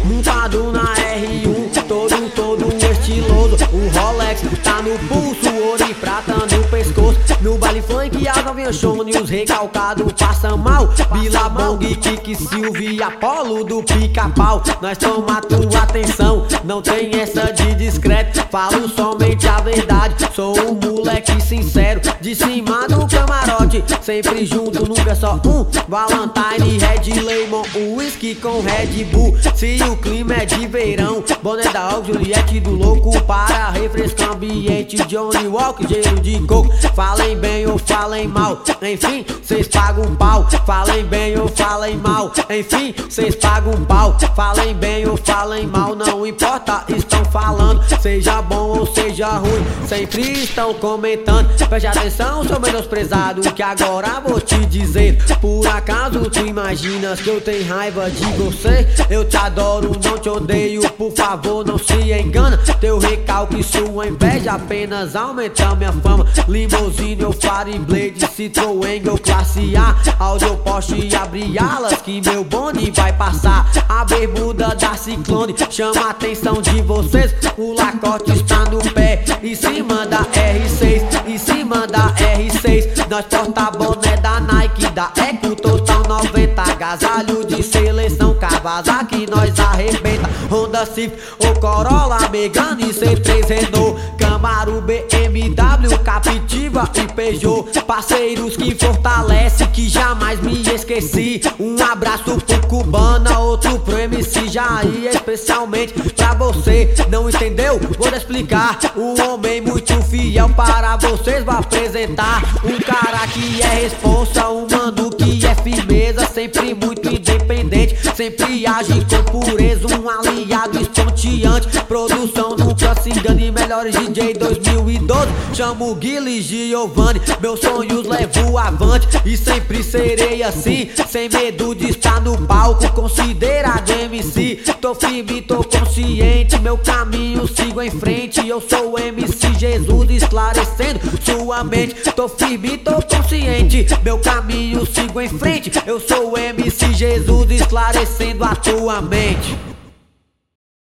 montado na R1, todo estiloso. O Rolex tá no pulso, ouro e prata no pescoço. No baile funk as novinhas chone, os recalcados passam mal. Billabong, Kiki, Silvia, Apolo do Pica-Pau. Nós toma tua atenção, não tem essa de discreto. Falo somente a verdade, sou um moleque sincero. De cima do camarote, sempre junto, nunca só um. Valentine, Red Lemon, whisky com Red Bull. Se o clima é de verão, boné da Og, Juliette do louco para refrescar o ambiente. Johnny Walker, gelo de coco. Falem bem ou falem mal, enfim, cês pagam um pau. Falem bem ou falem mal, enfim, cês pagam um pau. Falem bem ou falem mal, não importa, estão falando. Seja bom ou seja ruim, sempre estão comentando. Preste atenção, seu menosprezado, que agora vou te dizer. Por acaso tu imaginas que eu tenho raiva de você? Eu te adoro, não te odeio, por favor não se engana. Teu recalque, sua inveja apenas aumenta minha fama. Limousine ou Fire Blade, Citroën ou classe A, Audi ou Porsche, abre alas que meu bonde vai passar. A bermuda da Ciclone chama a atenção de vocês. O Lacoste está no pé, em cima da R6, em cima da R6. Nós porta boné da Nike, da Eco Total 90. Agasalho de seleção, Kawasaki nós arrebenta. Honda Civic ou Corolla, Megane, C3 Renault, Camaro, BMW, Captiva e Peugeot. Parceiros que fortalece, que jamais me esqueci. Um abraço pro Cubana, outro pro MC Jair, especialmente pra você. Não entendeu? Vou explicar. Um homem muito fiel para vocês vou apresentar. Um cara que é responsa, um mano que é firmeza, sempre muito independente, sempre age com pureza. Um aliado estonteante, produção nunca se engane. Melhores DJ 2012, chamo Guilherme Giovanni. Meus sonhos levo avante e sempre serei assim, sem medo de estar no palco, considerado MC. Tô firme, tô consciente, meu caminho sigo em frente. Eu sou o MC Jesus, esclarecendo sua mente. Tô firme, tô consciente, meu caminho sigo em frente. Eu sou o MC Jesus, esclarecendo a tua mente.